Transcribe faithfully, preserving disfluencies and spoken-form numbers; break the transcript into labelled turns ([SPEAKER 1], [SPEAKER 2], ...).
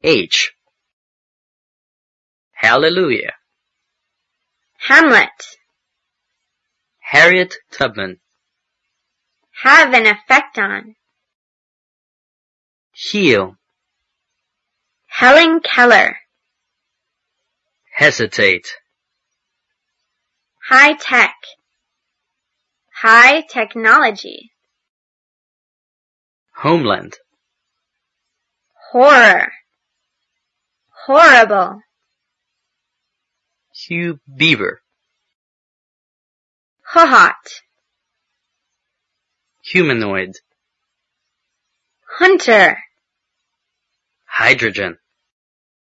[SPEAKER 1] H. Hallelujah.
[SPEAKER 2] Hamlet.
[SPEAKER 1] Harriet Tubman.
[SPEAKER 2] Have an effect on.
[SPEAKER 1] Heal.
[SPEAKER 2] Helen Keller.
[SPEAKER 1] Hesitate.
[SPEAKER 2] High tech. High technology.
[SPEAKER 1] Homeland.
[SPEAKER 2] Horror. Horrible.
[SPEAKER 1] Hugh Beaver.
[SPEAKER 2] Hot.
[SPEAKER 1] Humanoid.
[SPEAKER 2] Hunter.
[SPEAKER 1] Hydrogen.